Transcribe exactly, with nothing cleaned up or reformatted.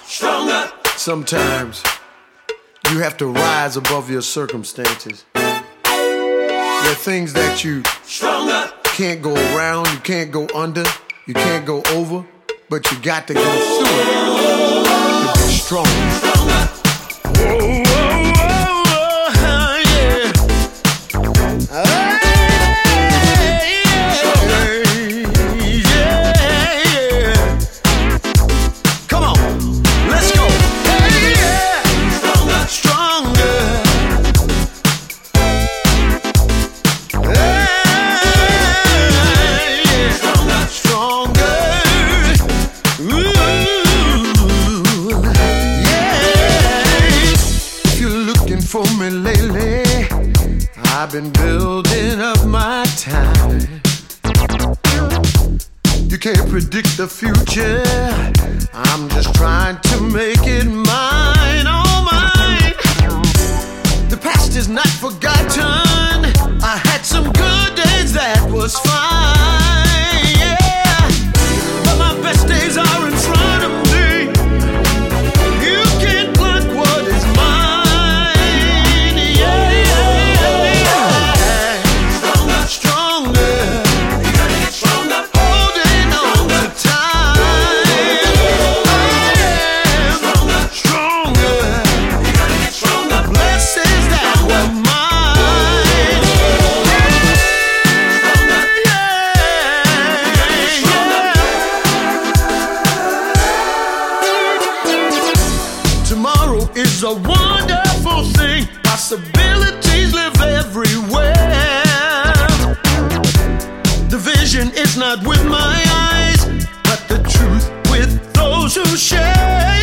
stronger. Sometimes you have to rise above your circumstances. There are things that you stronger. Can't go around, you can't go under, you can't go over, but you got to go through it to be strong. Stronger. Whoa, whoa, whoa, whoa, yeah. Hey, yeah, yeah, yeah. Come on, let's go. Hey, yeah. Stronger. Stronger. Hey. For me lately, I've been building up my time. You can't predict the future, I'm just trying to make it mine, oh mine. The past is not forgotten, I had some good days, that was fine, yeah. But my best days are in front of me. You can't block what is mine. Is a wonderful thing. Possibilities live everywhere. The vision is not with my eyes, but the truth with those who share.